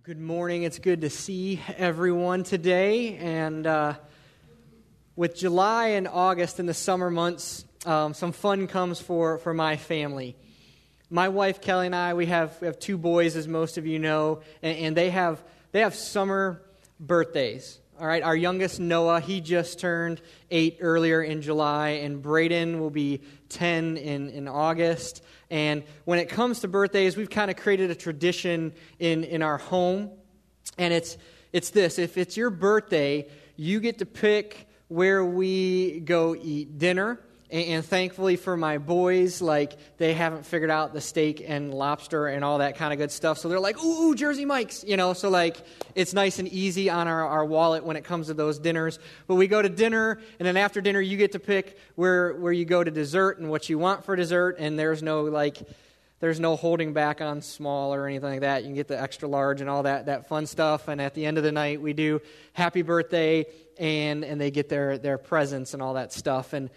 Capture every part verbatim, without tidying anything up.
Good morning. It's good to see everyone today. And uh, with July and August in the summer months, um, some fun comes for, for my family. My wife Kelly and I, we have we have two boys, as most of you know, and, and they have they have summer birthdays. All right, our youngest Noah, he just turned eight earlier in July, and Braden will be ten in, in August. And when it comes to birthdays, we've kind of created a tradition in, in our home, and it's it's this: if it's your birthday, you get to pick where we go eat dinner. And, and thankfully for my boys, like, they haven't figured out the steak and lobster and all that kind of good stuff. So they're like, ooh, ooh, Jersey Mike's, you know. So, like, it's nice and easy on our, our wallet when it comes to those dinners. But we go to dinner, and then after dinner, you get to pick where where you go to dessert and what you want for dessert. And there's no, like, there's no holding back on small or anything like that. You can get the extra large and all that that fun stuff. And at the end of the night, we do happy birthday, and, and they get their, their presents and all that stuff. And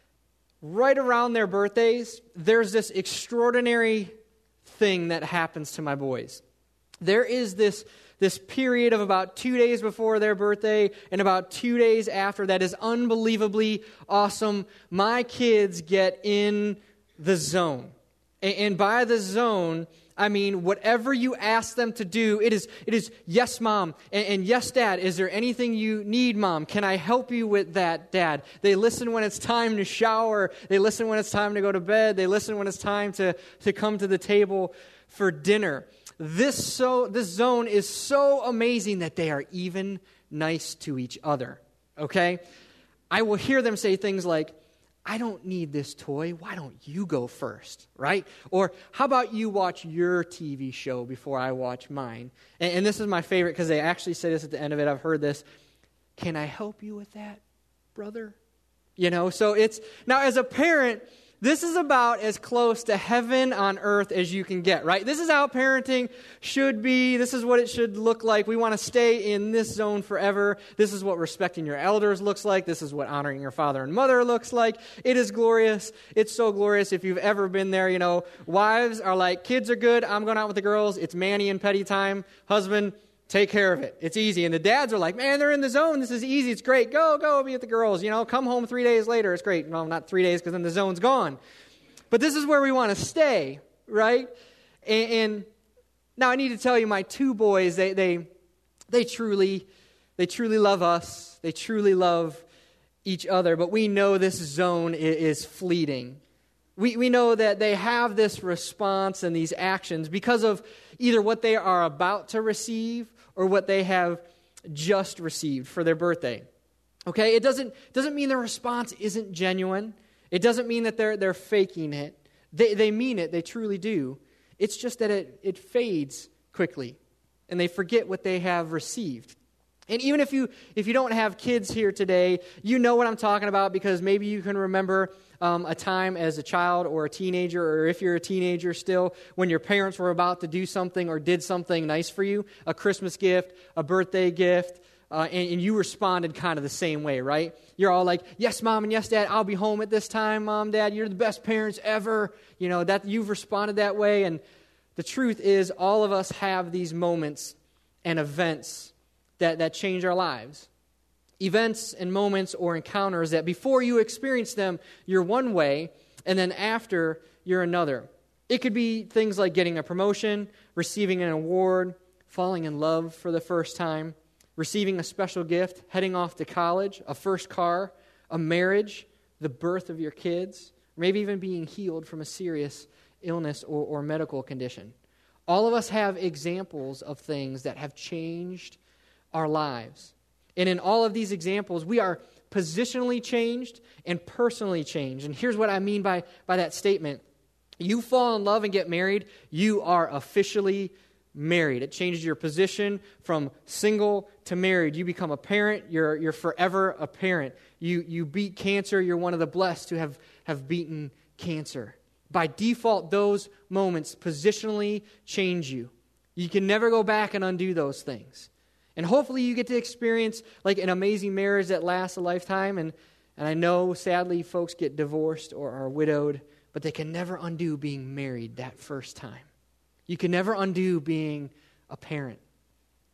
right around their birthdays, there's this extraordinary thing that happens to my boys. There is this, this period of about two days before their birthday and about two days after that is unbelievably awesome. My kids get in the zone. And, and by the zone, I mean, whatever you ask them to do, it is, it is yes, Mom, and, and yes, Dad. Is there anything you need, Mom? Can I help you with that, Dad? They listen when it's time to shower. They listen when it's time to go to bed. They listen when it's time to, to come to the table for dinner. This so this zone is so amazing that they are even nice to each other, okay? I will hear them say things like, I don't need this toy. Why don't you go first, right? Or how about you watch your T V show before I watch mine? And, and this is my favorite because they actually say this at the end of it. I've heard this. Can I help you with that, brother? You know, so it's, now as a parent, this is about as close to heaven on earth as you can get, right? This is how parenting should be. This is what it should look like. We want to stay in this zone forever. This is what respecting your elders looks like. This is what honoring your father and mother looks like. It is glorious. It's so glorious. If you've ever been there, you know, wives are like, kids are good. I'm going out with the girls. It's Manny and Petty time. Husband, take care of it. It's easy. And the dads are like, man, they're in the zone. This is easy. It's great. Go, go, be with the girls. You know, come home three days later. It's great. No, not three days because then the zone's gone. But this is where we want to stay, right? And, and now I need to tell you, my two boys, they they they truly, they truly love us. They truly love each other. But we know this zone is, is fleeting. We we know that they have this response and these actions because of either what they are about to receive or what they have just received for their birthday. Okay? It doesn't doesn't mean the response isn't genuine. It doesn't mean that they're they're faking it. They they mean it. They truly do. It's just that it, it fades quickly, and they forget what they have received. And even if you if you don't have kids here today, you know what I'm talking about because maybe you can remember um, a time as a child or a teenager, or if you're a teenager still, when your parents were about to do something or did something nice for you, a Christmas gift, a birthday gift, uh, and, and you responded kind of the same way, right? You're all like, yes, Mom, and yes, Dad, I'll be home at this time, Mom, Dad, you're the best parents ever. You know, that you've responded that way. And the truth is, all of us have these moments and events that, that change our lives. Events and moments or encounters that before you experience them, you're one way, and then after, you're another. It could be things like getting a promotion, receiving an award, falling in love for the first time, receiving a special gift, heading off to college, a first car, a marriage, the birth of your kids, or maybe even being healed from a serious illness or, or medical condition. All of us have examples of things that have changed our lives. And in all of these examples, we are positionally changed and personally changed. And here's what I mean by, by that statement. You fall in love and get married, you are officially married. It changes your position from single to married. You become a parent, you're you're forever a parent. You you beat cancer, you're one of the blessed who have, have beaten cancer. By default, those moments positionally change you. You can never go back and undo those things. And hopefully you get to experience like an amazing marriage that lasts a lifetime. And, and I know, sadly, folks get divorced or are widowed, but they can never undo being married that first time. You can never undo being a parent.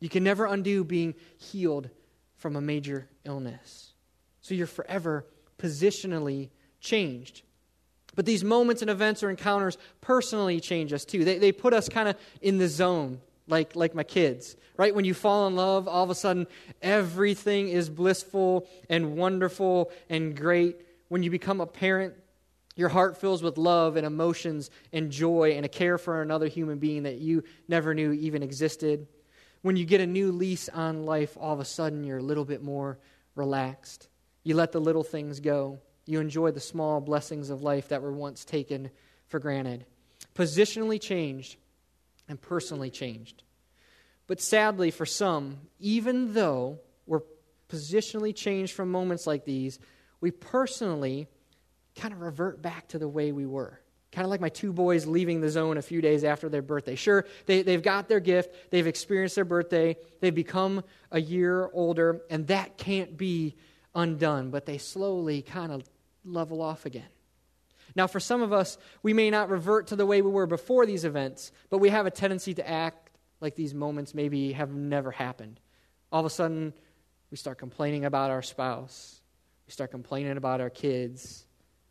You can never undo being healed from a major illness. So you're forever positionally changed. But these moments and events or encounters personally change us too. They, they put us kind of in the zone, like, like my kids, right? When you fall in love, all of a sudden everything is blissful and wonderful and great. When you become a parent, your heart fills with love and emotions and joy and a care for another human being that you never knew even existed. When you get a new lease on life, all of a sudden you're a little bit more relaxed. You let the little things go. You enjoy the small blessings of life that were once taken for granted. Positionally changed and personally changed. But sadly for some, even though we're positionally changed from moments like these, we personally kind of revert back to the way we were. Kind of like my two boys leaving the zone a few days after their birthday. Sure, they, they've got their gift, they've experienced their birthday, they've become a year older, and that can't be undone, but they slowly kind of level off again. Now, for some of us, we may not revert to the way we were before these events, but we have a tendency to act like these moments maybe have never happened. All of a sudden, we start complaining about our spouse. We start complaining about our kids.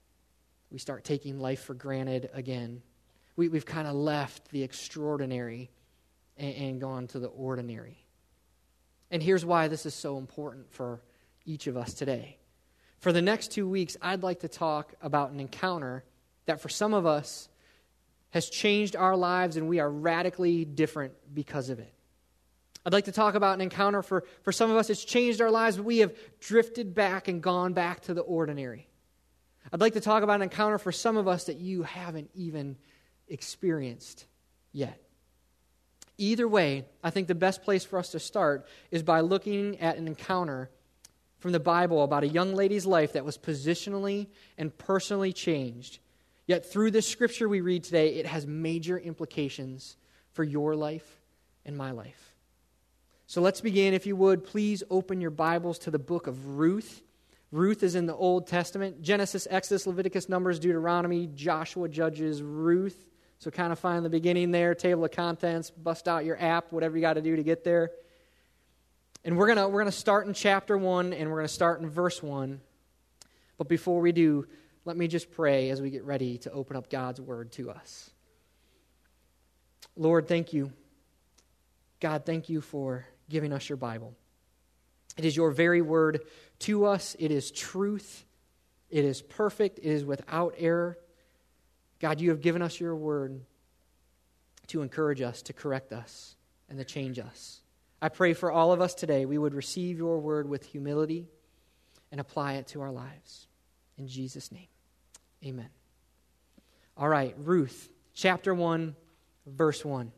We start taking life for granted again. We, we've kind of left the extraordinary and, and gone to the ordinary. And here's why this is so important for each of us today. For the next two weeks, I'd like to talk about an encounter that for some of us has changed our lives and we are radically different because of it. I'd like to talk about an encounter for, for some of us, it's changed our lives, but we have drifted back and gone back to the ordinary. I'd like to talk about an encounter for some of us that you haven't even experienced yet. Either way, I think the best place for us to start is by looking at an encounter from the Bible about a young lady's life that was positionally and personally changed. Yet through this scripture we read today, it has major implications for your life and my life. So let's begin. If you would, please open your Bibles to the book of Ruth. Ruth is in the Old Testament. Genesis, Exodus, Leviticus, Numbers, Deuteronomy, Joshua, Judges, Ruth. So kind of find the beginning there, table of contents, bust out your app, whatever you got to do to get there. And we're gonna we're gonna start in chapter one, and we're gonna start in verse one. But before we do, let me just pray as we get ready to open up God's word to us. Lord, thank you. God, thank you for giving us your Bible. It is your very word to us. It is truth. It is perfect. It is without error. God, you have given us your word to encourage us, to correct us, and to change us. I pray for all of us today, we would receive your word with humility and apply it to our lives. In Jesus' name, amen. All right, Ruth, chapter one, verse one.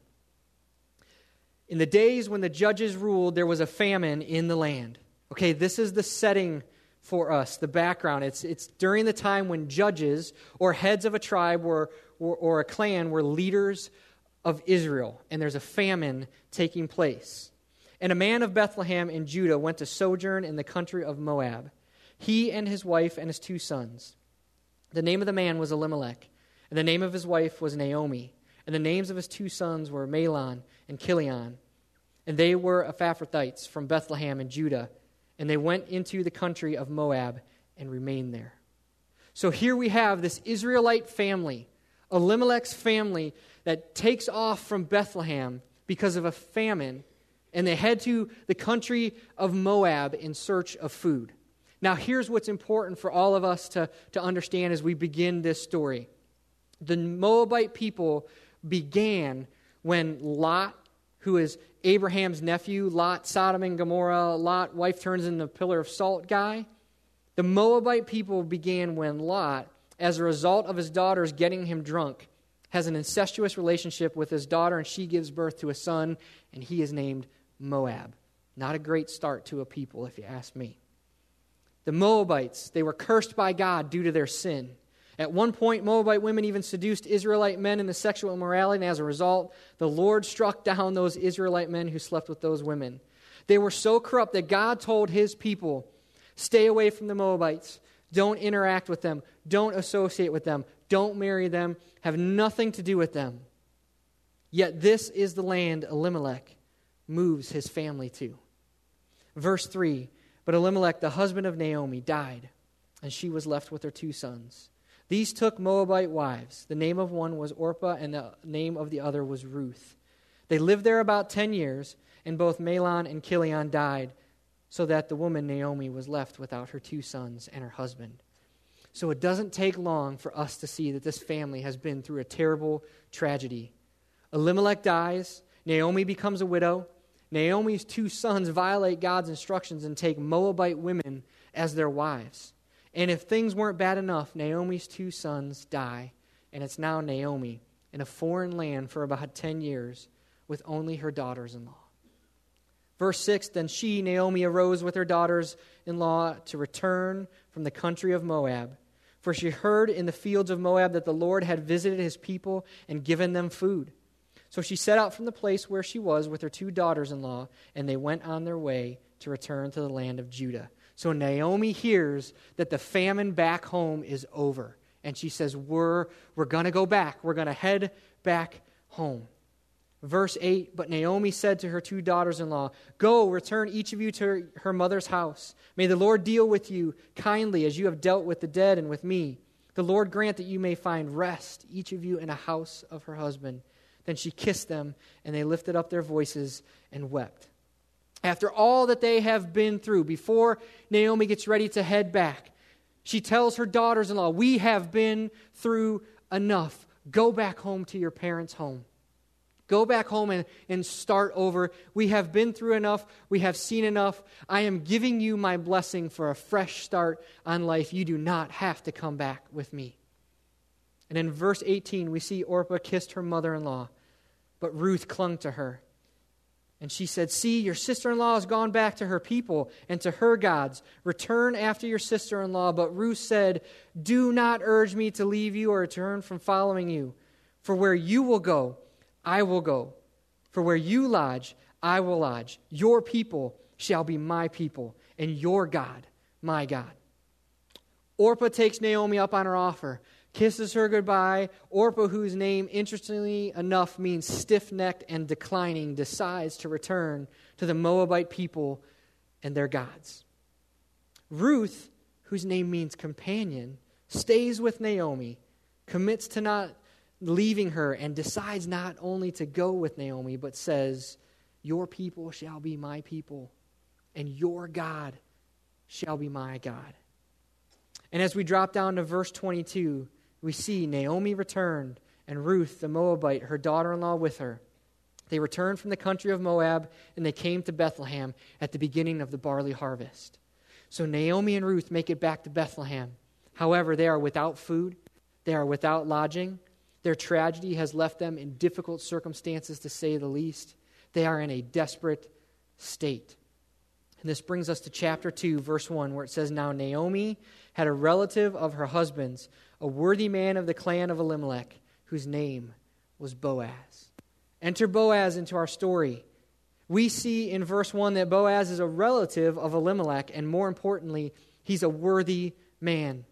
In the days when the judges ruled, there was a famine in the land. Okay, this is the setting for us, the background. It's it's during the time when judges or heads of a tribe were, or, or a clan were leaders of Israel, and there's a famine taking place. And a man of Bethlehem in Judah went to sojourn in the country of Moab, he and his wife and his two sons. The name of the man was Elimelech, and the name of his wife was Naomi, and the names of his two sons were Mahlon and Chilion. And they were Ephrathites from Bethlehem in Judah, and they went into the country of Moab and remained there. So here we have this Israelite family, Elimelech's family, that takes off from Bethlehem because of a famine, and they head to the country of Moab in search of food. Now here's what's important for all of us to, to understand as we begin this story. The Moabite people began when Lot, who is Abraham's nephew, Lot, Sodom and Gomorrah, Lot, wife turns into a pillar of salt guy. The Moabite people began when Lot, as a result of his daughters getting him drunk, has an incestuous relationship with his daughter, and she gives birth to a son, and he is named Moab. Not a great start to a people, if you ask me. The Moabites, they were cursed by God due to their sin. At one point, Moabite women even seduced Israelite men into sexual immorality, and as a result, the Lord struck down those Israelite men who slept with those women. They were so corrupt that God told his people, stay away from the Moabites. Don't interact with them. Don't associate with them. Don't marry them. Have nothing to do with them. Yet this is the land Elimelech moves his family to. Verse three, but Elimelech, the husband of Naomi, died, and she was left with her two sons. These took Moabite wives. The name of one was Orpah, and the name of the other was Ruth. They lived there about ten years, and both Mahlon and Chilion died, so that the woman Naomi was left without her two sons and her husband. So it doesn't take long for us to see that this family has been through a terrible tragedy. Elimelech dies. Naomi becomes a widow. Naomi's two sons violate God's instructions and take Moabite women as their wives. And if things weren't bad enough, Naomi's two sons die, and it's now Naomi in a foreign land for about ten years with only her daughters-in-law. Verse six, then she, Naomi, arose with her daughters-in-law to return from the country of Moab. For she heard in the fields of Moab that the Lord had visited his people and given them food. So she set out from the place where she was with her two daughters-in-law, and they went on their way to return to the land of Judah. So Naomi hears that the famine back home is over. And she says, we're, we're going to go back. We're going to head back home. Verse eight, but Naomi said to her two daughters-in-law, go, return each of you to her mother's house. May the Lord deal with you kindly as you have dealt with the dead and with me. The Lord grant that you may find rest, each of you in a house of her husband. Then she kissed them, and they lifted up their voices and wept. After all that they have been through, before Naomi gets ready to head back, she tells her daughters-in-law, we have been through enough. Go back home to your parents' home. Go back home and, and start over. We have been through enough. We have seen enough. I am giving you my blessing for a fresh start on life. You do not have to come back with me. And in verse eighteen, we see Orpah kissed her mother-in-law, but Ruth clung to her. And she said, see, your sister-in-law has gone back to her people and to her gods. Return after your sister-in-law. But Ruth said, do not urge me to leave you or return from following you. For where you will go, I will go. For where you lodge, I will lodge. Your people shall be my people, and your God, my God. Orpah takes Naomi up on her offer, kisses her goodbye. Orpah, whose name, interestingly enough, means stiff-necked and declining, decides to return to the Moabite people and their gods. Ruth, whose name means companion, stays with Naomi, commits to not leaving her, and decides not only to go with Naomi, but says, your people shall be my people, and your God shall be my God. And as we drop down to verse twenty-two, we see Naomi returned, and Ruth, the Moabite, her daughter-in-law with her. They returned from the country of Moab, and they came to Bethlehem at the beginning of the barley harvest. So Naomi and Ruth make it back to Bethlehem. However, they are without food. They are without lodging. Their tragedy has left them in difficult circumstances, to say the least. They are in a desperate state. And this brings us to chapter two, verse one, where it says, now Naomi had a relative of her husband's, a worthy man of the clan of Elimelech, whose name was Boaz. Enter Boaz into our story. We see in verse one that Boaz is a relative of Elimelech, and more importantly, he's a worthy man.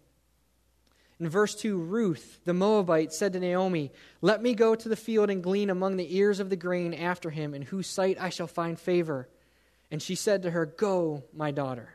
In verse two, Ruth, the Moabite, said to Naomi, let me go to the field and glean among the ears of the grain after him, in whose sight I shall find favor. And she said to her, go, my daughter.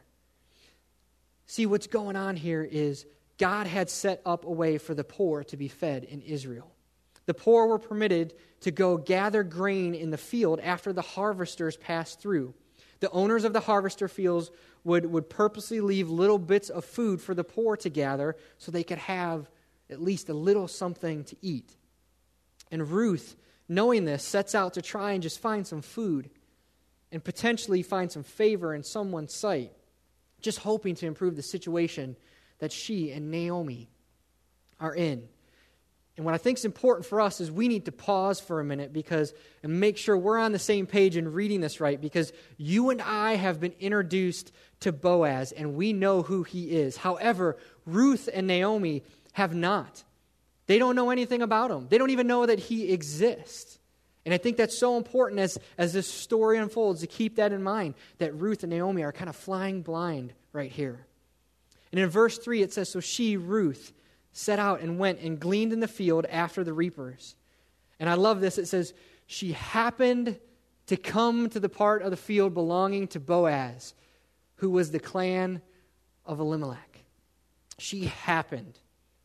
See, what's going on here is God had set up a way for the poor to be fed in Israel. The poor were permitted to go gather grain in the field after the harvesters passed through. The owners of the harvester fields would, would purposely leave little bits of food for the poor to gather so they could have at least a little something to eat. And Ruth, knowing this, sets out to try and just find some food and potentially find some favor in someone's sight, just hoping to improve the situation that she and Naomi are in. And what I think is important for us is we need to pause for a minute because and make sure we're on the same page in reading this right, because you and I have been introduced to Boaz and we know who he is. However, Ruth and Naomi have not. They don't know anything about him. They don't even know that he exists. And I think that's so important as, as this story unfolds to keep that in mind, that Ruth and Naomi are kind of flying blind right here. And in verse three it says, so she, Ruth, set out and went and gleaned in the field after the reapers. And I love this. It says, she happened to come to the part of the field belonging to Boaz, who was the clan of Elimelech. She happened.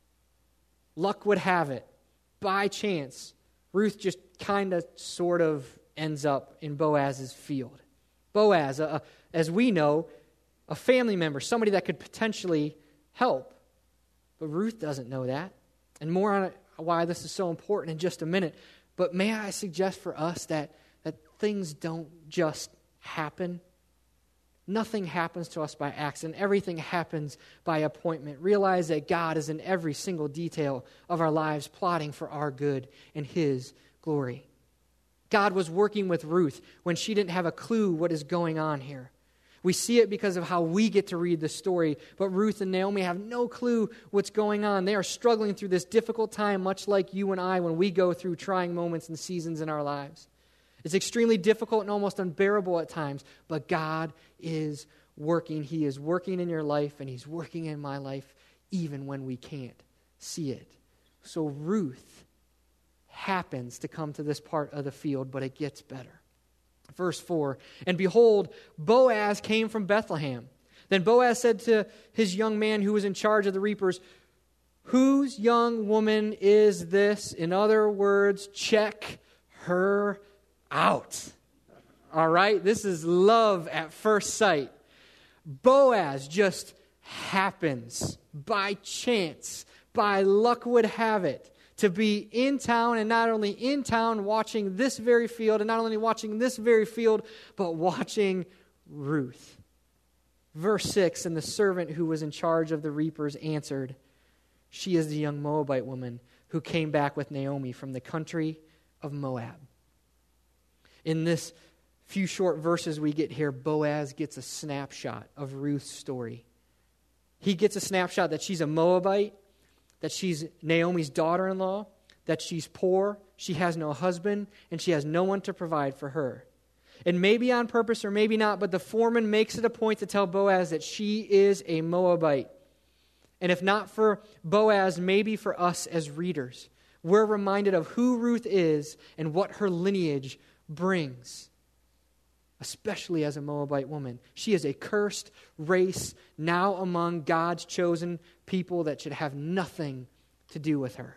Luck would have it. By chance, Ruth just kind of sort of ends up in Boaz's field. Boaz, a, a, as we know, a family member, somebody that could potentially help. But Ruth doesn't know that. And more on why this is so important in just a minute. But may I suggest for us that, that things don't just happen. Nothing happens to us by accident. Everything happens by appointment. Realize that God is in every single detail of our lives, plotting for our good and His glory. God was working with Ruth when she didn't have a clue what is going on here. We see it because of how we get to read the story, but Ruth and Naomi have no clue what's going on. They are struggling through this difficult time, much like you and I when we go through trying moments and seasons in our lives. It's extremely difficult and almost unbearable at times, but God is working. He is working in your life, and He's working in my life even when we can't see it. So Ruth happens to come to this part of the field, but it gets better. Verse four, and behold, Boaz came from Bethlehem. Then Boaz said to his young man who was in charge of the reapers, whose young woman is this? In other words, check her out. All right? This is love at first sight. Boaz just happens by chance, by luck would have it, to be in town, and not only in town watching this very field, and not only watching this very field, but watching Ruth. Verse six, and the servant who was in charge of the reapers answered, she is the young Moabite woman who came back with Naomi from the country of Moab. In this few short verses we get here, Boaz gets a snapshot of Ruth's story. He gets a snapshot that she's a Moabite, that she's Naomi's daughter-in-law, that she's poor, she has no husband, and she has no one to provide for her. And maybe on purpose or maybe not, but the foreman makes it a point to tell Boaz that she is a Moabite. And if not for Boaz, maybe for us as readers, we're reminded of who Ruth is and what her lineage brings, especially as a Moabite woman. She is a cursed race now among God's chosen people that should have nothing to do with her.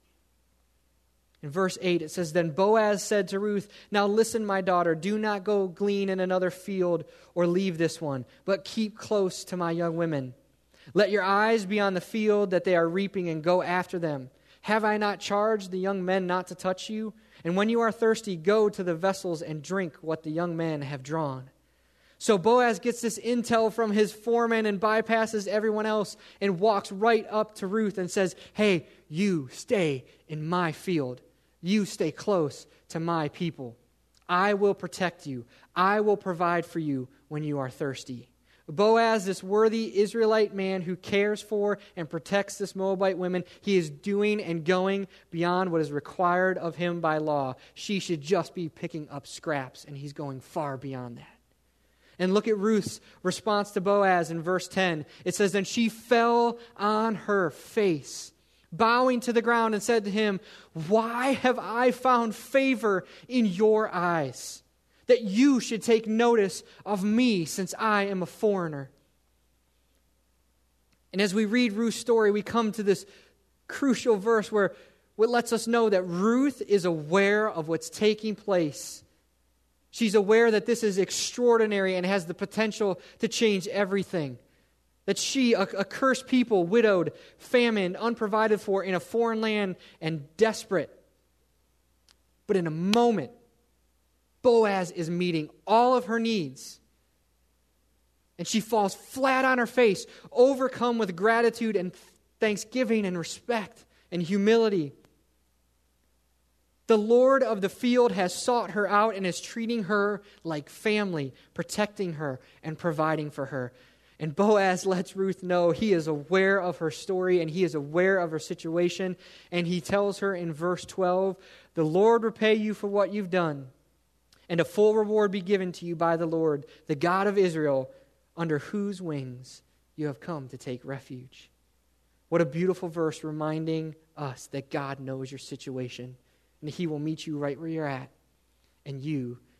In verse eight, it says, then Boaz said to Ruth, now listen, my daughter, do not go glean in another field or leave this one, but keep close to my young women. Let your eyes be on the field that they are reaping and go after them. Have I not charged the young men not to touch you? And when you are thirsty, go to the vessels and drink what the young men have drawn. So Boaz gets this intel from his foreman and bypasses everyone else and walks right up to Ruth and says, hey, you stay in my field. You stay close to my people. I will protect you. I will provide for you when you are thirsty. Boaz, this worthy Israelite man who cares for and protects this Moabite woman, he is doing and going beyond what is required of him by law. She should just be picking up scraps, and he's going far beyond that. And look at Ruth's response to Boaz in verse ten. It says, then she fell on her face, bowing to the ground, and said to him, why have I found favor in your eyes, that you should take notice of me, since I am a foreigner? And as we read Ruth's story, we come to this crucial verse where what lets us know that Ruth is aware of what's taking place. She's aware that this is extraordinary and has the potential to change everything. That she, a, a cursed people, widowed, famine, unprovided for, in a foreign land, and desperate. But in a moment, Boaz is meeting all of her needs. And she falls flat on her face, overcome with gratitude and thanksgiving and respect and humility. The Lord of the field has sought her out and is treating her like family, protecting her and providing for her. And Boaz lets Ruth know he is aware of her story and he is aware of her situation. And he tells her in verse twelve, the Lord repay you for what you've done, and a full reward be given to you by the Lord, the God of Israel, under whose wings you have come to take refuge. What a beautiful verse reminding us that God knows your situation, and He will meet you right where you're at, and you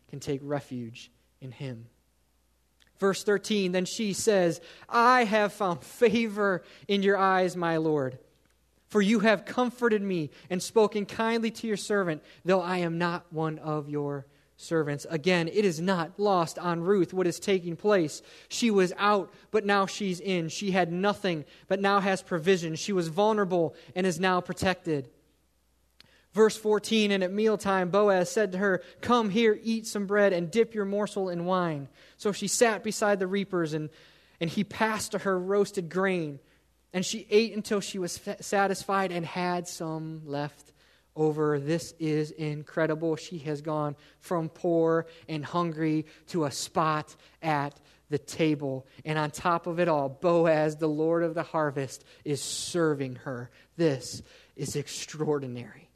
can take refuge in him. Verse thirteen, then she says, I have found favor in your eyes, my Lord. For you have comforted me and spoken kindly to your servant, though I am not one of your servants. Again, it is not lost on Ruth what is taking place. She was out, but now she's in. She had nothing, but now has provision. She was vulnerable and is now protected. Verse fourteen, and at mealtime Boaz said to her, come here, eat some bread, and dip your morsel in wine. So she sat beside the reapers, and, and he passed to her roasted grain. And she ate until she was satisfied and had some left over. This is incredible. She has gone from poor and hungry to a spot at the table. And on top of it all, Boaz, the Lord of the harvest, is serving her. This is extraordinary.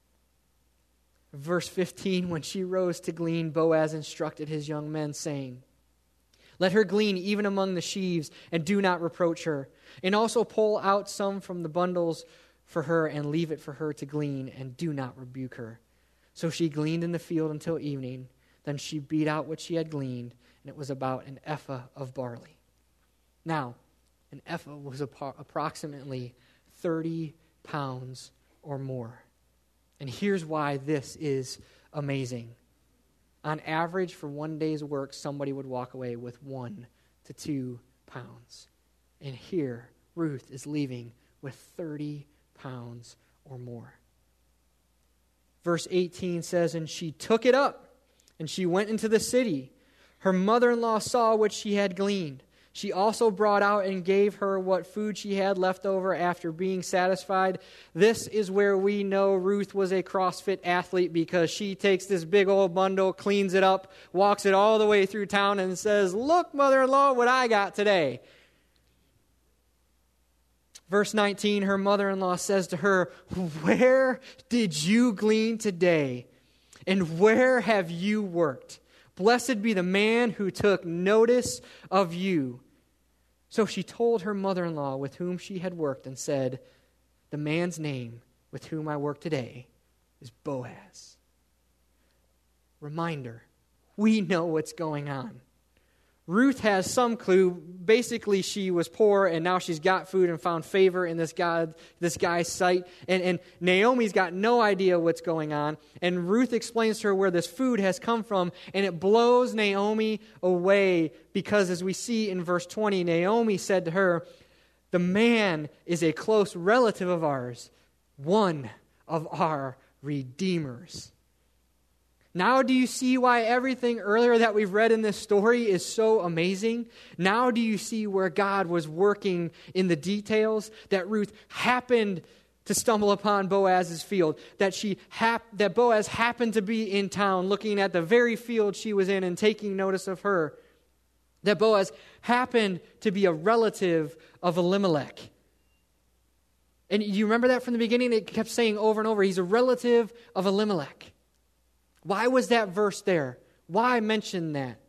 Verse fifteen, when she rose to glean, Boaz instructed his young men, saying, let her glean even among the sheaves, and do not reproach her. And also pull out some from the bundles for her, and leave it for her to glean, and do not rebuke her. So she gleaned in the field until evening. Then she beat out what she had gleaned, and it was about an ephah of barley. Now, an ephah was approximately thirty pounds or more. And here's why this is amazing. On average, for one day's work, somebody would walk away with one to two pounds. And here, Ruth is leaving with thirty pounds or more. Verse eighteen says, and she took it up, and she went into the city. Her mother-in-law saw what she had gleaned. She also brought out and gave her what food she had left over after being satisfied. This is where we know Ruth was a CrossFit athlete, because she takes this big old bundle, cleans it up, walks it all the way through town and says, look, mother-in-law, what I got today. Verse nineteen, her mother-in-law says to her, where did you glean today? And where have you worked? Blessed be the man who took notice of you. So she told her mother-in-law with whom she had worked and said, the man's name with whom I work today is Boaz. Reminder, we know what's going on. Ruth has some clue. Basically, she was poor, and now she's got food and found favor in this guy, this guy's sight. And, and Naomi's got no idea what's going on. And Ruth explains to her where this food has come from, and it blows Naomi away because, as we see in verse twenty, Naomi said to her, the man is a close relative of ours, one of our redeemers. Now do you see why everything earlier that we've read in this story is so amazing? Now do you see where God was working in the details? That Ruth happened to stumble upon Boaz's field. That she hap- that Boaz happened to be in town looking at the very field she was in and taking notice of her. That Boaz happened to be a relative of Elimelech. And you remember that from the beginning? It kept saying over and over, he's a relative of Elimelech. Why was that verse there? Why mention that?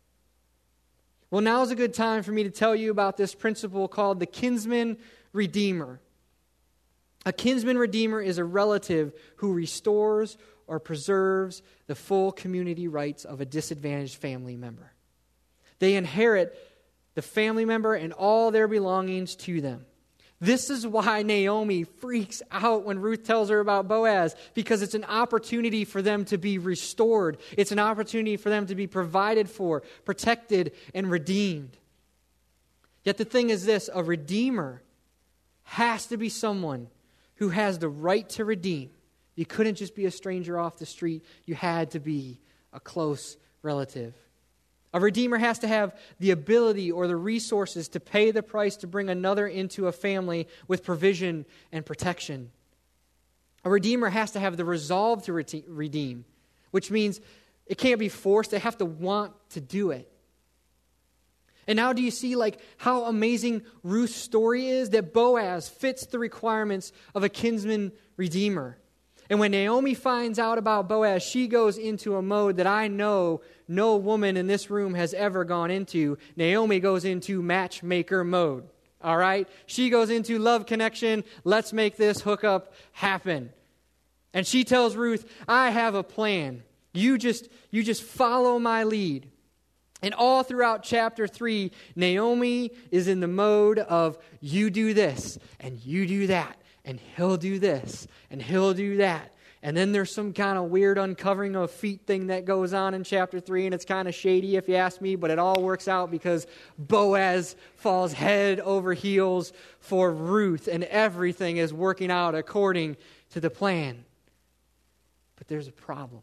Well, now is a good time for me to tell you about this principle called the kinsman redeemer. A kinsman redeemer is a relative who restores or preserves the full community rights of a disadvantaged family member. They inherit the family member and all their belongings to them. This is why Naomi freaks out when Ruth tells her about Boaz, because it's an opportunity for them to be restored. It's an opportunity for them to be provided for, protected, and redeemed. Yet the thing is this, a redeemer has to be someone who has the right to redeem. You couldn't just be a stranger off the street. You had to be a close relative. A redeemer has to have the ability or the resources to pay the price to bring another into a family with provision and protection. A redeemer has to have the resolve to redeem, which means it can't be forced. They have to want to do it. And now do you see like how amazing Ruth's story is? That Boaz fits the requirements of a kinsman redeemer. And when Naomi finds out about Boaz, she goes into a mode that I know no woman in this room has ever gone into. Naomi goes into matchmaker mode. All right? She goes into love connection. Let's make this hookup happen. And she tells Ruth, I have a plan. You just, you just follow my lead. And all throughout chapter three, Naomi is in the mode of you do this, and you do that, and he'll do this, and he'll do that. And then there's some kind of weird uncovering of feet thing that goes on in chapter three, and it's kind of shady if you ask me, but it all works out because Boaz falls head over heels for Ruth, and everything is working out according to the plan. But there's a problem.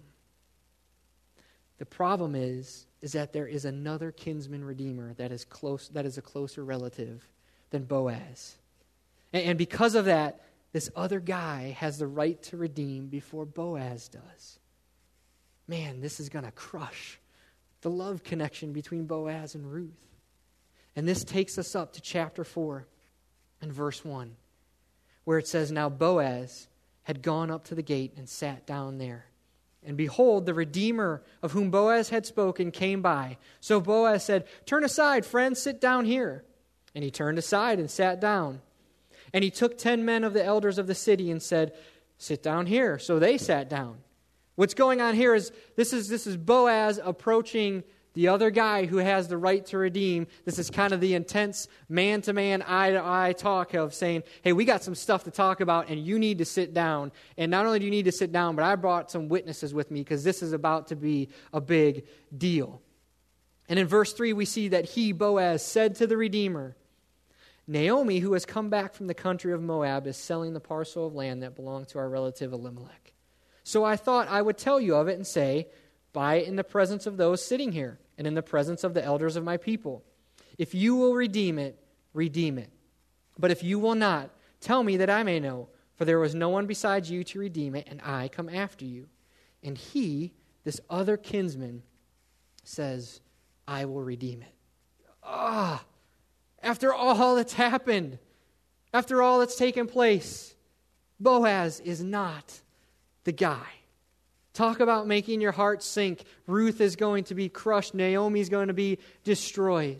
The problem is, is that there is another kinsman redeemer that is close, that is a closer relative than Boaz. And, and because of that, this other guy has the right to redeem before Boaz does. Man, this is going to crush the love connection between Boaz and Ruth. And this takes us up to chapter four and verse one, where it says, Now Boaz had gone up to the gate and sat down there. And behold, the Redeemer of whom Boaz had spoken came by. So Boaz said, Turn aside, friend, sit down here. And he turned aside and sat down. And he took ten men of the elders of the city and said, Sit down here. So they sat down. What's going on here is this is this is Boaz approaching the other guy who has the right to redeem. This is kind of the intense man-to-man, eye-to-eye talk of saying, hey, we got some stuff to talk about, and you need to sit down. And not only do you need to sit down, but I brought some witnesses with me because this is about to be a big deal. And in verse three, we see that he, Boaz, said to the Redeemer, Naomi, who has come back from the country of Moab, is selling the parcel of land that belonged to our relative Elimelech. So I thought I would tell you of it and say, buy it in the presence of those sitting here and in the presence of the elders of my people. If you will redeem it, redeem it. But if you will not, tell me that I may know, for there was no one besides you to redeem it, and I come after you. And he, this other kinsman, says, I will redeem it. Ah! After all that's happened, after all that's taken place, Boaz is not the guy. Talk about making your heart sink. Ruth is going to be crushed. Naomi is going to be destroyed.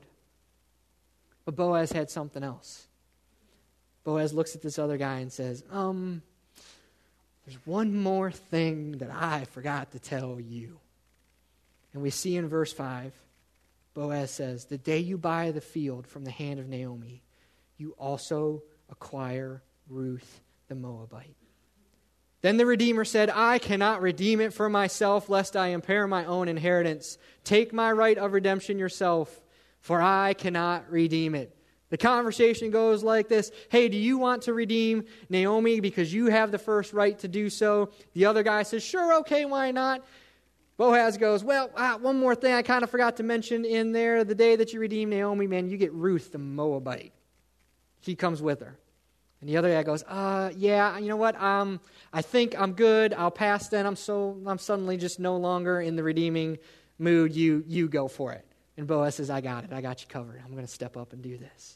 But Boaz had something else. Boaz looks at this other guy and says, um, there's one more thing that I forgot to tell you. And we see in verse five, Boaz says, the day you buy the field from the hand of Naomi, you also acquire Ruth the Moabite. Then the Redeemer said, I cannot redeem it for myself, lest I impair my own inheritance. Take my right of redemption yourself, for I cannot redeem it. The conversation goes like this. Hey, do you want to redeem Naomi because you have the first right to do so? The other guy says, sure, okay, why not? Boaz goes, well, ah, one more thing I kind of forgot to mention in there. The day that you redeem Naomi, man, you get Ruth the Moabite. She comes with her. And the other guy goes, uh, yeah, you know what? Um, I think I'm good. I'll pass then. I'm so I'm suddenly just no longer in the redeeming mood. You you go for it. And Boaz says, I got it. I got you covered. I'm going to step up and do this.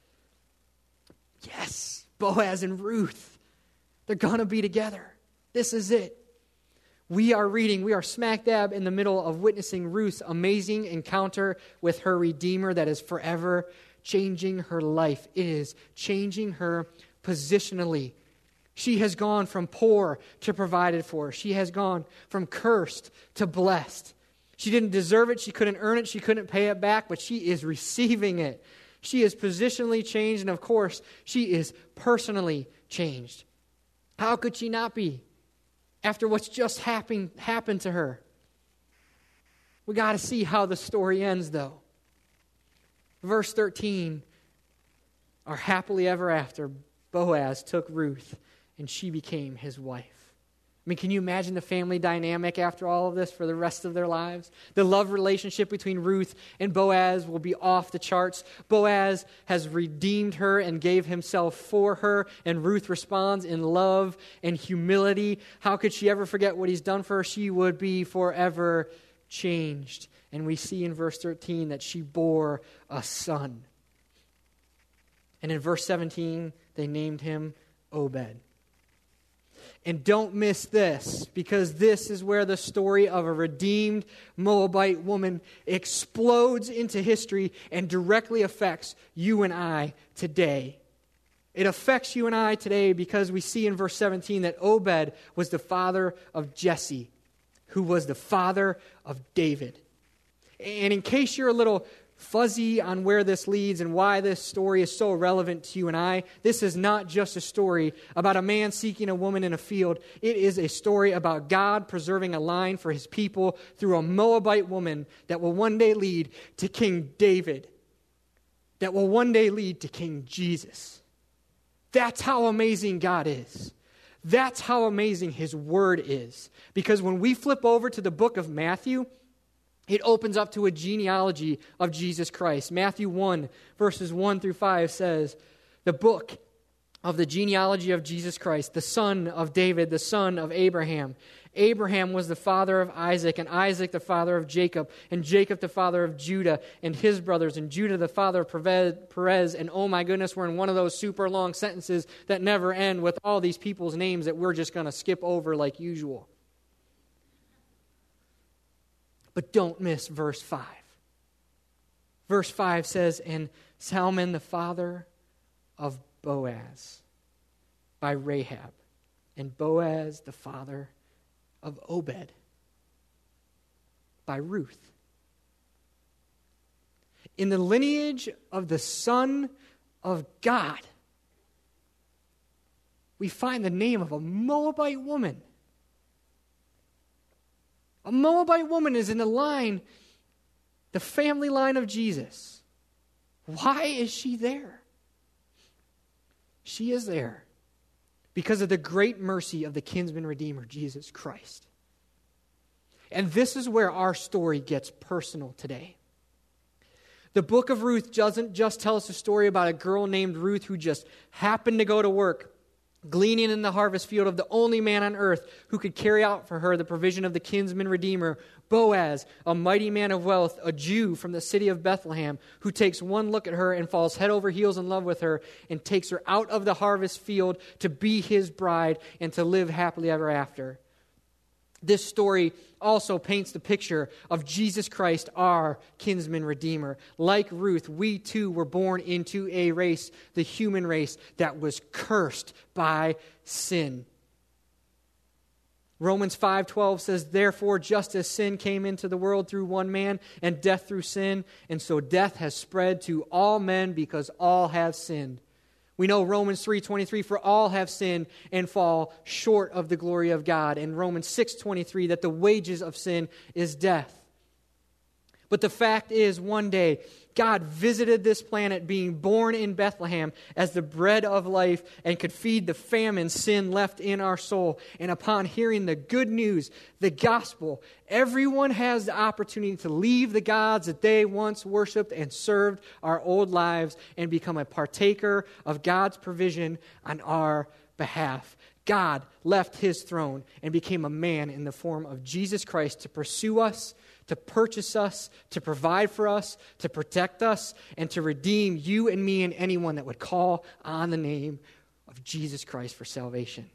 Yes, Boaz and Ruth. They're going to be together. This is it. We are reading, we are smack dab in the middle of witnessing Ruth's amazing encounter with her Redeemer that is forever changing her life. It is changing her positionally. She has gone from poor to provided for. She has gone from cursed to blessed. She didn't deserve it. She couldn't earn it. She couldn't pay it back, but she is receiving it. She is positionally changed, and of course, she is personally changed. How could she not be? After what's just happened, happened to her. We got to see how the story ends, though. Verse thirteen, our happily ever after, Boaz took Ruth, and she became his wife. I mean, can you imagine the family dynamic after all of this for the rest of their lives? The love relationship between Ruth and Boaz will be off the charts. Boaz has redeemed her and gave himself for her, and Ruth responds in love and humility. How could she ever forget what he's done for her? She would be forever changed. And we see in verse thirteen that she bore a son. And in verse seventeen, they named him Obed. And don't miss this, because this is where the story of a redeemed Moabite woman explodes into history and directly affects you and I today. It affects you and I today because we see in verse seventeen that Obed was the father of Jesse, who was the father of David. And in case you're a little fuzzy on where this leads and why this story is so relevant to you and I, this is not just a story about a man seeking a woman in a field. It is a story about God preserving a line for his people through a Moabite woman that will one day lead to King David, that will one day lead to King Jesus. That's how amazing God is. That's how amazing his word is. Because when we flip over to the book of Matthew, it opens up to a genealogy of Jesus Christ. Matthew one, verses one through five says, the book of the genealogy of Jesus Christ, the son of David, the son of Abraham. Abraham was the father of Isaac, and Isaac the father of Jacob, and Jacob the father of Judah and his brothers, and Judah the father of Perez. And oh my goodness, we're in one of those super long sentences that never end with all these people's names that we're just going to skip over like usual. But don't miss verse five. Verse five says, and Salmon the father of Boaz by Rahab, and Boaz the father of Obed by Ruth. In the lineage of the Son of God, we find the name of a Moabite woman. A Moabite woman is in the line, the family line of Jesus. Why is she there? She is there because of the great mercy of the kinsman redeemer, Jesus Christ. And this is where our story gets personal today. The book of Ruth doesn't just tell us a story about a girl named Ruth who just happened to go to work gleaning in the harvest field of the only man on earth who could carry out for her the provision of the kinsman redeemer, Boaz, a mighty man of wealth, a Jew from the city of Bethlehem, who takes one look at her and falls head over heels in love with her and takes her out of the harvest field to be his bride and to live happily ever after. This story also paints the picture of Jesus Christ, our kinsman redeemer. Like Ruth, we too were born into a race, the human race, that was cursed by sin. Romans five twelve says, therefore, just as sin came into the world through one man, and death through sin, and so death has spread to all men because all have sinned. We know Romans three twenty-three, for all have sinned and fall short of the glory of God. And Romans six twenty-three, that the wages of sin is death. But the fact is, one day, God visited this planet being born in Bethlehem as the bread of life and could feed the famine sin left in our soul. And upon hearing the good news, the gospel, everyone has the opportunity to leave the gods that they once worshipped and served our old lives and become a partaker of God's provision on our behalf. God left his throne and became a man in the form of Jesus Christ to pursue us, to purchase us, to provide for us, to protect us, and to redeem you and me and anyone that would call on the name of Jesus Christ for salvation.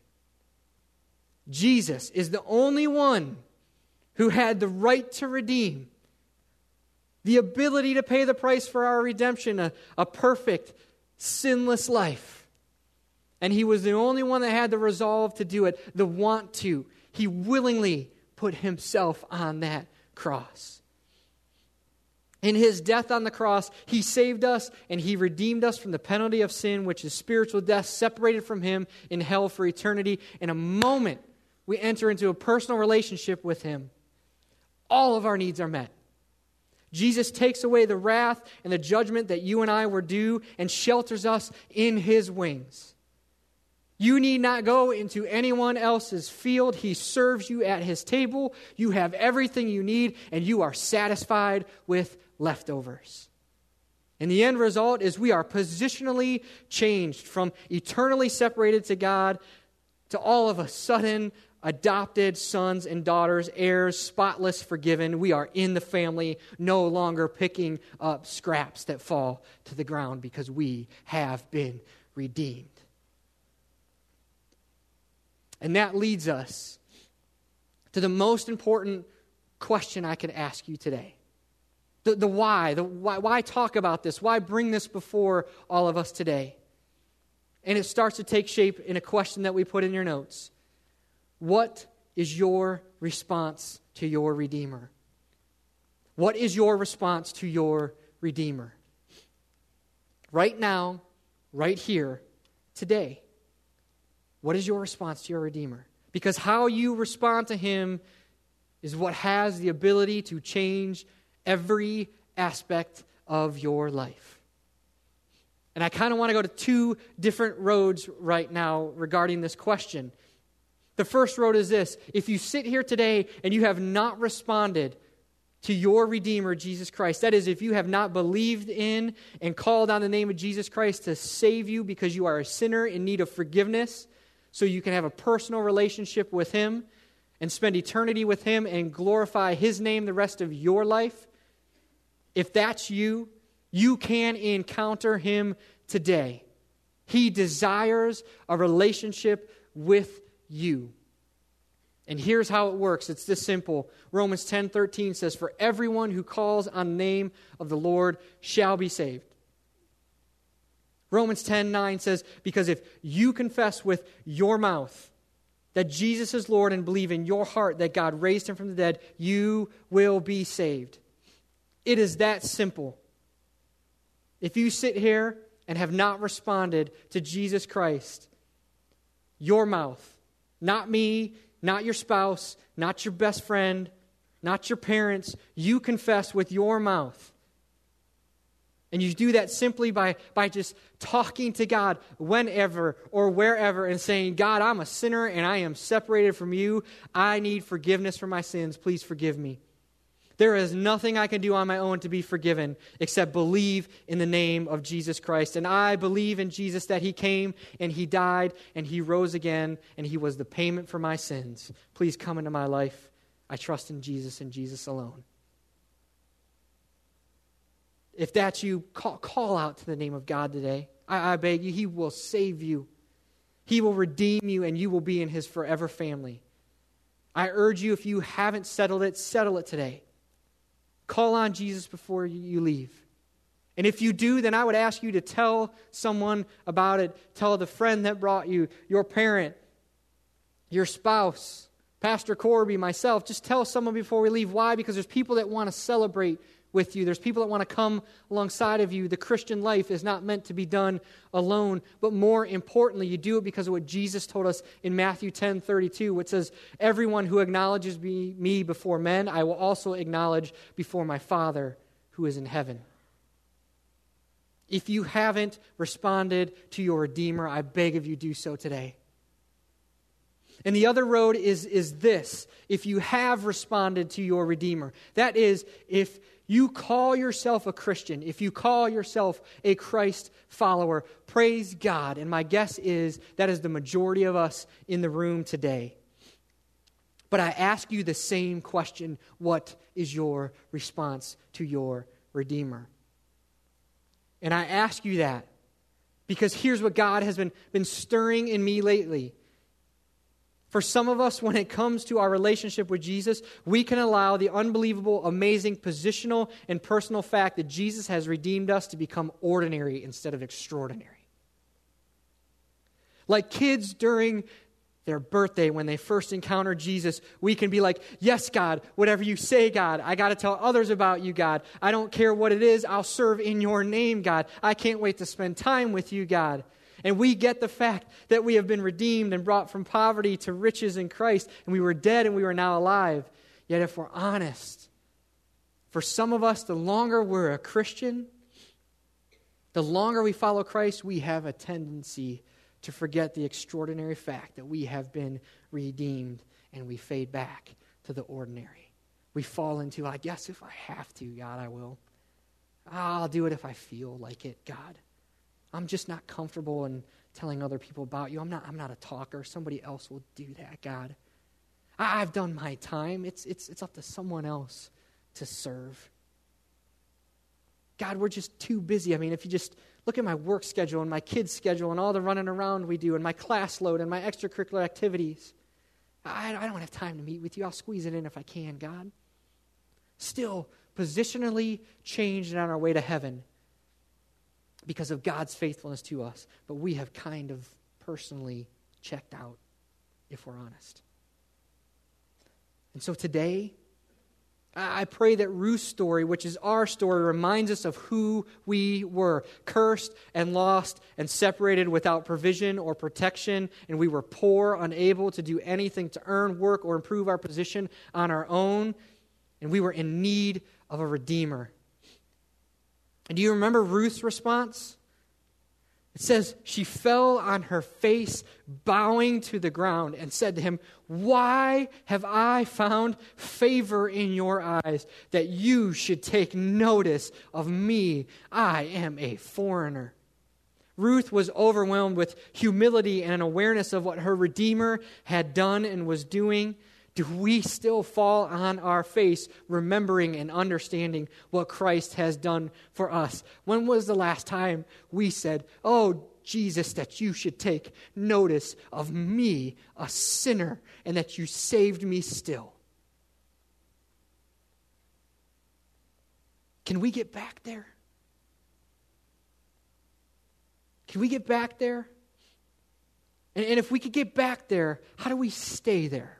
Jesus is the only one who had the right to redeem, the ability to pay the price for our redemption, a, a perfect, sinless life. And he was the only one that had the resolve to do it, the want to. He willingly put himself on that cross. In his death on the cross, he saved us and he redeemed us from the penalty of sin, which is spiritual death, separated from him in hell for eternity. In a moment, we enter into a personal relationship with him. All of our needs are met. Jesus takes away the wrath and the judgment that you and I were due and shelters us in his wings. You need not go into anyone else's field. He serves you at his table. You have everything you need, and you are satisfied with leftovers. And the end result is we are positionally changed from eternally separated to God to all of a sudden adopted sons and daughters, heirs, spotless, forgiven. We are in the family, no longer picking up scraps that fall to the ground because we have been redeemed. And that leads us to the most important question I could ask you today. The, the why, the why, why talk about this? Why bring this before all of us today? And it starts to take shape in a question that we put in your notes. What is your response to your Redeemer? What is your response to your Redeemer? Right now, right here, today, what is your response to your Redeemer? Because how you respond to him is what has the ability to change every aspect of your life. And I kind of want to go to two different roads right now regarding this question. The first road is this: if you sit here today and you have not responded to your Redeemer, Jesus Christ, that is, if you have not believed in and called on the name of Jesus Christ to save you because you are a sinner in need of forgiveness, so you can have a personal relationship with him and spend eternity with him and glorify his name the rest of your life, if that's you, you can encounter him today. He desires a relationship with you. And here's how it works. It's this simple. Romans ten thirteen says, "For everyone who calls on the name of the Lord shall be saved." Romans ten nine says, "Because if you confess with your mouth that Jesus is Lord and believe in your heart that God raised him from the dead, you will be saved." It is that simple. If you sit here and have not responded to Jesus Christ, your mouth, not me, not your spouse, not your best friend, not your parents, you confess with your mouth. And you do that simply by, by just talking to God whenever or wherever and saying, "God, I'm a sinner and I am separated from you. I need forgiveness for my sins. Please forgive me. There is nothing I can do on my own to be forgiven except believe in the name of Jesus Christ. And I believe in Jesus, that he came and he died and he rose again and he was the payment for my sins. Please come into my life. I trust in Jesus and Jesus alone." If that's you, call, call out to the name of God today. I, I beg you, he will save you. He will redeem you and you will be in his forever family. I urge you, if you haven't settled it, settle it today. Call on Jesus before you leave. And if you do, then I would ask you to tell someone about it. Tell the friend that brought you, your parent, your spouse, Pastor Corby, myself. Just tell someone before we leave. Why? Because there's people that want to celebrate with you. There's people that want to come alongside of you. The Christian life is not meant to be done alone, but more importantly, you do it because of what Jesus told us in Matthew ten thirty-two, which says, "Everyone who acknowledges me, me before men, I will also acknowledge before my Father who is in heaven." If you haven't responded to your Redeemer, I beg of you, do so today. And the other road is, is this: if you have responded to your Redeemer, that is, if you call yourself a Christian, if you call yourself a Christ follower, praise God. And my guess is that is the majority of us in the room today. But I ask you the same question: what is your response to your Redeemer? And I ask you that because here's what God has been, been stirring in me lately. For some of us, when it comes to our relationship with Jesus, we can allow the unbelievable, amazing, positional, and personal fact that Jesus has redeemed us to become ordinary instead of extraordinary. Like kids during their birthday, when they first encounter Jesus, we can be like, "Yes, God, whatever you say, God. I got to tell others about you, God. I don't care what it is. I'll serve in your name, God. I can't wait to spend time with you, God." And we get the fact that we have been redeemed and brought from poverty to riches in Christ, and we were dead and we are now alive. Yet if we're honest, for some of us, the longer we're a Christian, the longer we follow Christ, we have a tendency to forget the extraordinary fact that we have been redeemed, and we fade back to the ordinary. We fall into, "I guess if I have to, God, I will. I'll do it if I feel like it, God. I'm just not comfortable in telling other people about you. I'm not I'm not a talker. Somebody else will do that, God. I, I've done my time. It's, it's, it's up to someone else to serve. God, we're just too busy. I mean, if you just look at my work schedule and my kids' schedule and all the running around we do and my class load and my extracurricular activities, I, I don't have time to meet with you. I'll squeeze it in if I can, God." Still, positionally changed and on our way to heaven because of God's faithfulness to us. But we have kind of personally checked out, if we're honest. And so today, I pray that Ruth's story, which is our story, reminds us of who we were. Cursed and lost and separated without provision or protection. And we were poor, unable to do anything to earn, work, or improve our position on our own. And we were in need of a Redeemer. And do you remember Ruth's response? It says, she fell on her face, bowing to the ground, and said to him, "Why have I found favor in your eyes, that you should take notice of me? I am a foreigner." Ruth was overwhelmed with humility and an awareness of what her Redeemer had done and was doing. Do we still fall on our face, remembering and understanding what Christ has done for us? When was the last time we said, "Oh, Jesus, that you should take notice of me, a sinner, and that you saved me still"? Can we get back there? Can we get back there? And, and if we could get back there, how do we stay there?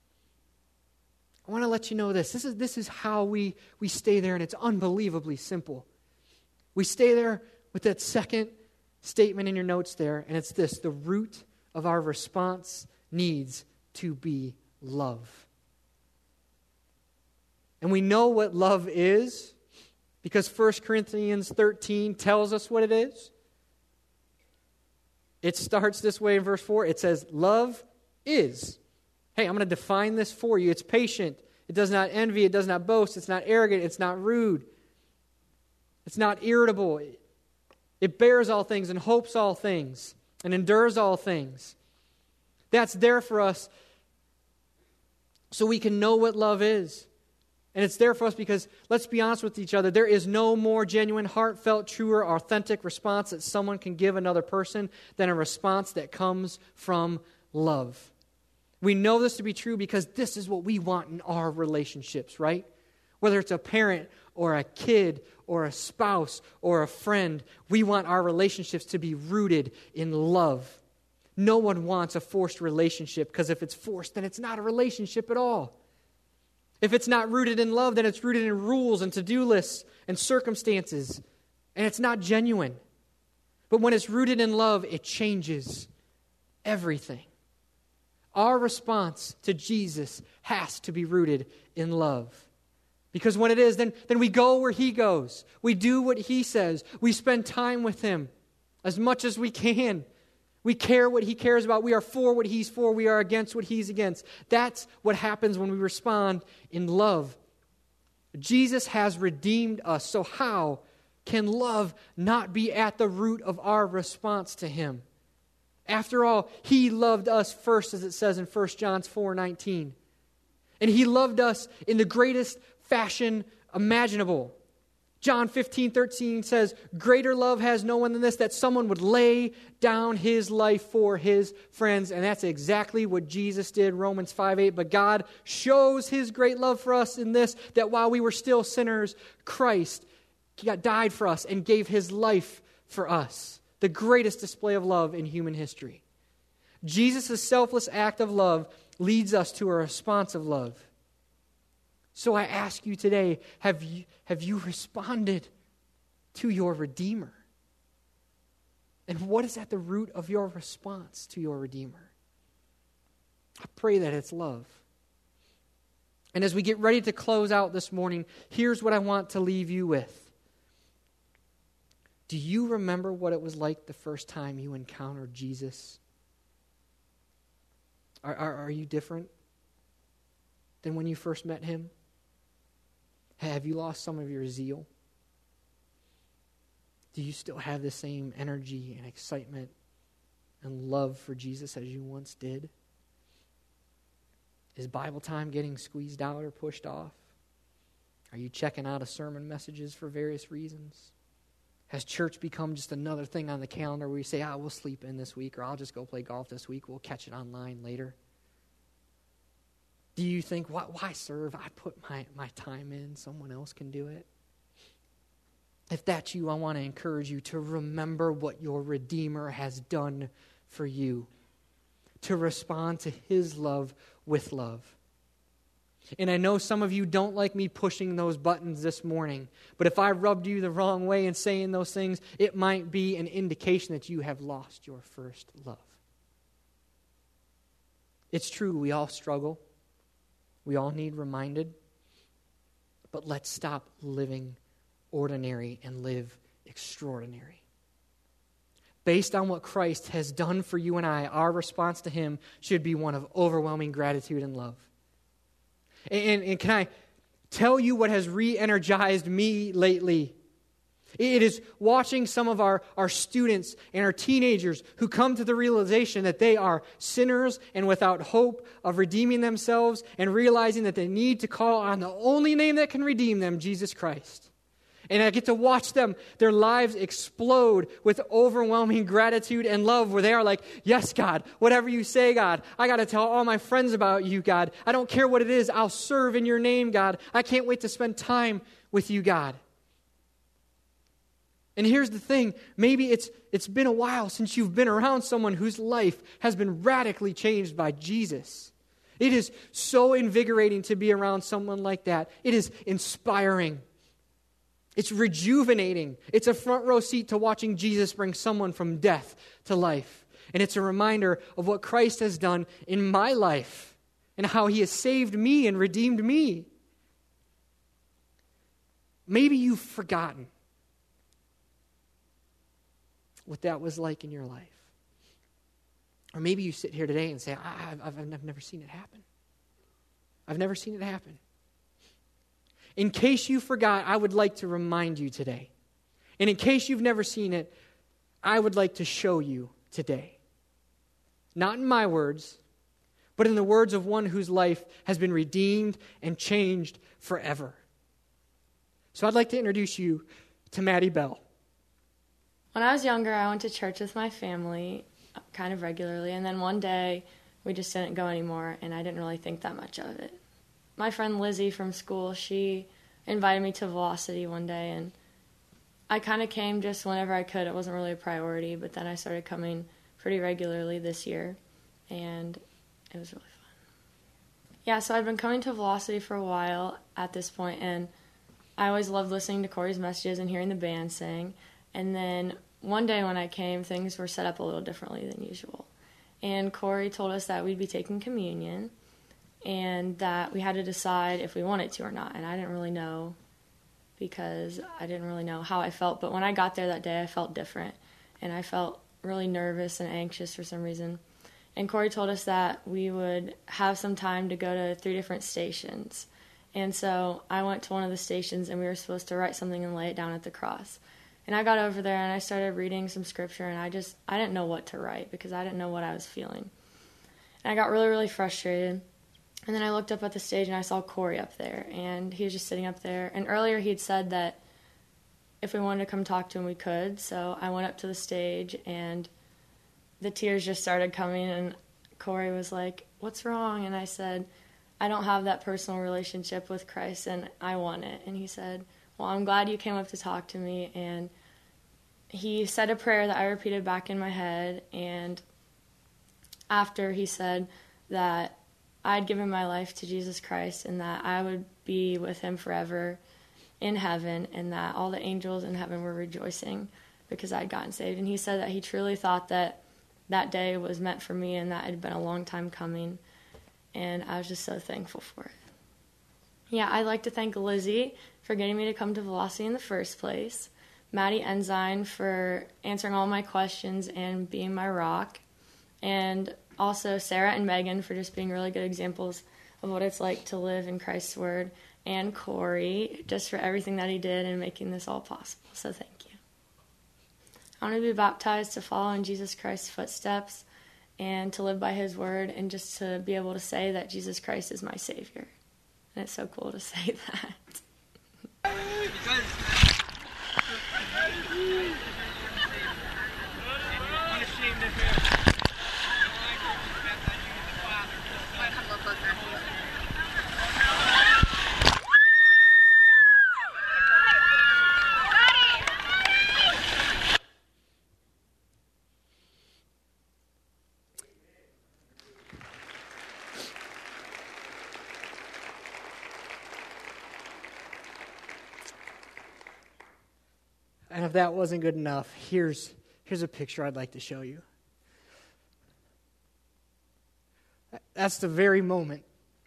I want to let you know this. This is, this is how we, we stay there, and it's unbelievably simple. We stay there with that second statement in your notes there, and it's this: the root of our response needs to be love. And we know what love is because First Corinthians thirteen tells us what it is. It starts this way in verse four. It says, love is. Hey, I'm going to define this for you. It's patient. It does not envy. It does not boast. It's not arrogant. It's not rude. It's not irritable. It bears all things and hopes all things and endures all things. That's there for us so we can know what love is. And it's there for us because, let's be honest with each other, there is no more genuine, heartfelt, truer, authentic response that someone can give another person than a response that comes from love. We know this to be true because this is what we want in our relationships, right? Whether it's a parent or a kid or a spouse or a friend, we want our relationships to be rooted in love. No one wants a forced relationship because if it's forced, then it's not a relationship at all. If it's not rooted in love, then it's rooted in rules and to-do lists and circumstances, and it's not genuine. But when it's rooted in love, it changes everything. Our response to Jesus has to be rooted in love. Because when it is, then, then we go where He goes. We do what He says. We spend time with Him as much as we can. We care what He cares about. We are for what He's for. We are against what He's against. That's what happens when we respond in love. Jesus has redeemed us. So how can love not be at the root of our response to Him? After all, He loved us first, as it says in First John four nineteen. And He loved us in the greatest fashion imaginable. John fifteen thirteen says, "Greater love has no one than this, that someone would lay down his life for his friends." And that's exactly what Jesus did, Romans five eight. But God shows His great love for us in this, that while we were still sinners, Christ died for us and gave His life for us. The greatest display of love in human history. Jesus' selfless act of love leads us to a response of love. So I ask you today, have you, have you responded to your Redeemer? And what is at the root of your response to your Redeemer? I pray that it's love. And as we get ready to close out this morning, here's what I want to leave you with. Do you remember what it was like the first time you encountered Jesus? Are, are, are you different than when you first met Him? Have you lost some of your zeal? Do you still have the same energy and excitement and love for Jesus as you once did? Is Bible time getting squeezed out or pushed off? Are you checking out of sermon messages for various reasons? Has church become just another thing on the calendar where you say, ah, we'll sleep in this week, or I'll just go play golf this week, we'll catch it online later? Do you think, why, why serve? I put my, my time in, someone else can do it. If that's you, I want to encourage you to remember what your Redeemer has done for you, to respond to His love with love. And I know some of you don't like me pushing those buttons this morning, but if I rubbed you the wrong way in saying those things, it might be an indication that you have lost your first love. It's true, we all struggle. We all need reminded. But let's stop living ordinary and live extraordinary. Based on what Christ has done for you and I, our response to him should be one of overwhelming gratitude and love. And, and can I tell you what has re-energized me lately? It is watching some of our, our students and our teenagers who come to the realization that they are sinners and without hope of redeeming themselves, and realizing that they need to call on the only name that can redeem them, Jesus Christ. And I get to watch them, their lives explode with overwhelming gratitude and love, where they are like, yes, God, whatever you say, God. I got to tell all my friends about you, God. I don't care what it is. I'll serve in your name, God. I can't wait to spend time with you, God. And here's the thing, maybe it's it's been a while since you've been around someone whose life has been radically changed by Jesus. It is so invigorating to be around someone like that. It is inspiring. It's rejuvenating. It's a front row seat to watching Jesus bring someone from death to life. And it's a reminder of what Christ has done in my life and how he has saved me and redeemed me. Maybe you've forgotten what that was like in your life. Or maybe you sit here today and say, I've, I've, I've never seen it happen. I've never seen it happen. In case you forgot, I would like to remind you today. And in case you've never seen it, I would like to show you today. Not in my words, but in the words of one whose life has been redeemed and changed forever. So I'd like to introduce you to Maddie Bell. When I was younger, I went to church with my family kind of regularly, and then one day we just didn't go anymore, and I didn't really think that much of it. My friend Lizzie from school, she invited me to Velocity one day, and I kind of came just whenever I could. It wasn't really a priority, but then I started coming pretty regularly this year, and it was really fun. Yeah, so I've been coming to Velocity for a while at this point, and I always loved listening to Corey's messages and hearing the band sing. And then one day when I came, things were set up a little differently than usual. And Corey told us that we'd be taking communion and that we had to decide if we wanted to or not. And I didn't really know because I didn't really know how I felt. But when I got there that day, I felt different. And I felt really nervous and anxious for some reason. And Corey told us that we would have some time to go to three different stations. And so I went to one of the stations, and we were supposed to write something and lay it down at the cross. And I got over there and I started reading some scripture, and I just, I didn't know what to write because I didn't know what I was feeling. And I got really, really frustrated. And then I looked up at the stage and I saw Corey up there, and he was just sitting up there. And earlier he had said that if we wanted to come talk to him, we could. So I went up to the stage, and the tears just started coming, and Corey was like, "What's wrong?" And I said, "I don't have that personal relationship with Christ, and I want it." And he said, "Well, I'm glad you came up to talk to me." And he said a prayer that I repeated back in my head, and after he said that I'd given my life to Jesus Christ and that I would be with him forever in heaven, and that all the angels in heaven were rejoicing because I'd gotten saved. And he said that he truly thought that that day was meant for me and that it had been a long time coming, and I was just so thankful for it. Yeah, I'd like to thank Lizzie for getting me to come to Velocity in the first place, Maddie Ensign for answering all my questions and being my rock, and also Sarah and Megan for just being really good examples of what it's like to live in Christ's Word, and Corey just for everything that he did and making this all possible. So thank you. I want to be baptized to follow in Jesus Christ's footsteps and to live by his word, and just to be able to say that Jesus Christ is my Savior. And it's so cool to say that. if that wasn't good enough, here's, here's a picture I'd like to show you. That's the very moment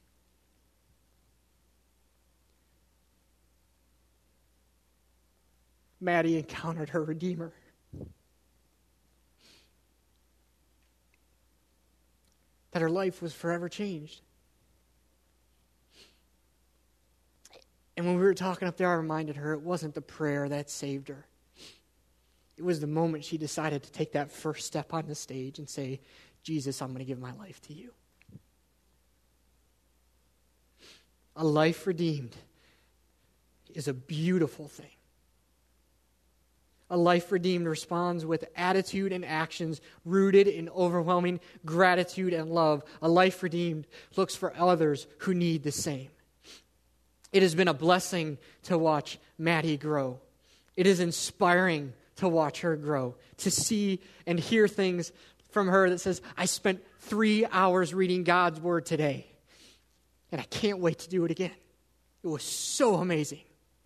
Maddie encountered her Redeemer. That her life was forever changed. And when we were talking up there, I reminded her it wasn't the prayer that saved her. It was the moment she decided to take that first step on the stage and say, Jesus, I'm going to give my life to you. A life redeemed is a beautiful thing. A life redeemed responds with attitude and actions rooted in overwhelming gratitude and love. A life redeemed looks for others who need the same. It has been a blessing to watch Maddie grow. It is inspiring to watch her grow, to see and hear things from her that says, I spent three hours reading God's Word today, and I can't wait to do it again. It was so amazing.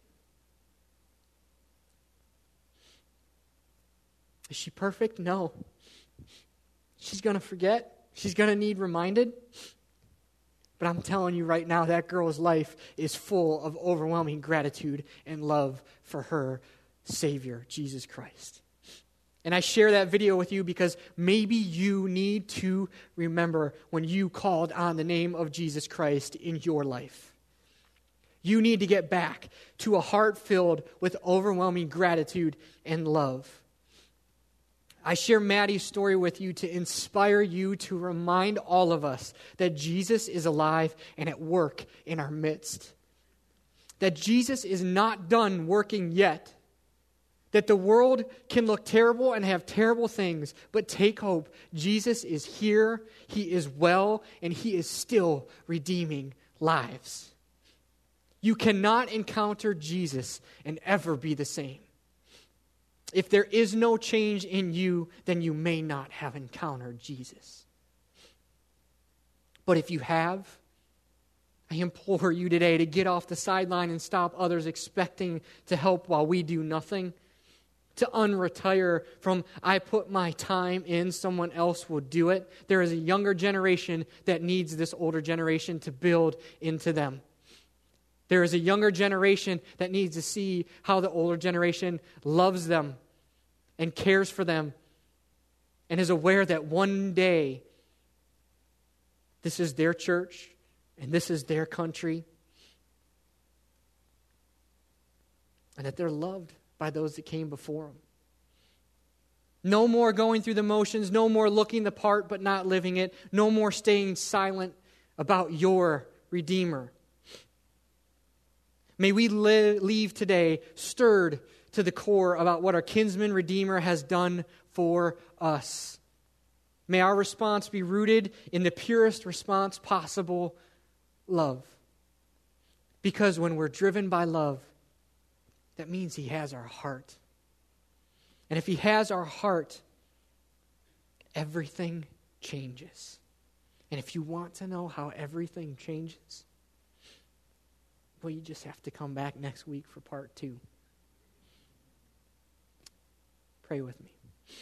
Is she perfect? No. She's going to forget. She's going to need reminded. But I'm telling you right now, that girl's life is full of overwhelming gratitude and love for her Savior, Jesus Christ. And I share that video with you because maybe you need to remember when you called on the name of Jesus Christ in your life. You need to get back to a heart filled with overwhelming gratitude and love. I share Maddie's story with you to inspire you, to remind all of us that Jesus is alive and at work in our midst. That Jesus is not done working yet. That the world can look terrible and have terrible things, but take hope. Jesus is here, He is well, and He is still redeeming lives. You cannot encounter Jesus and ever be the same. If there is no change in you, then you may not have encountered Jesus. But if you have, I implore you today to get off the sideline and stop others expecting to help while we do nothing. To unretire from, I put my time in, someone else will do it. There is a younger generation that needs this older generation to build into them. There is a younger generation that needs to see how the older generation loves them and cares for them and is aware that one day this is their church and this is their country and that they're loved by those that came before them. No more going through the motions, no more looking the part but not living it, no more staying silent about your Redeemer. May we live, leave today stirred to the core about what our kinsman Redeemer has done for us. May our response be rooted in the purest response possible, love. Because when we're driven by love, that means He has our heart. And if He has our heart, everything changes. And if you want to know how everything changes, well, you just have to come back next week for part two. Pray with me.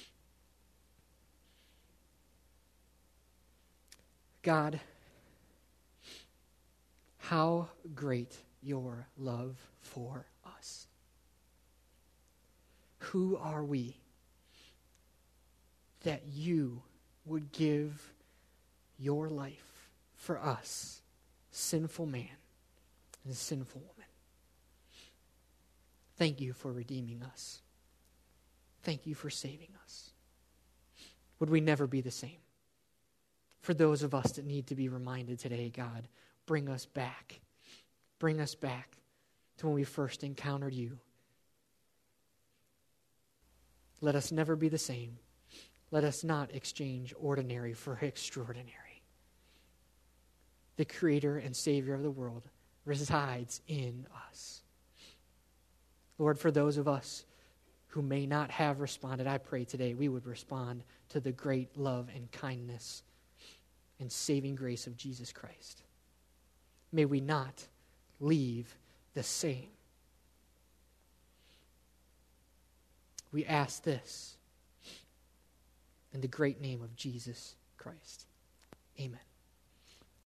God, how great your love for us. Who are we that you would give your life for us, sinful man and sinful woman? Thank you for redeeming us. Thank you for saving us. Would we never be the same? For those of us that need to be reminded today, God, bring us back. Bring us back to when we first encountered you. Let us never be the same. Let us not exchange ordinary for extraordinary. The Creator and Savior of the world resides in us. Lord, for those of us who may not have responded, I pray today we would respond to the great love and kindness and saving grace of Jesus Christ. May we not leave the same. We ask this in the great name of Jesus Christ. Amen.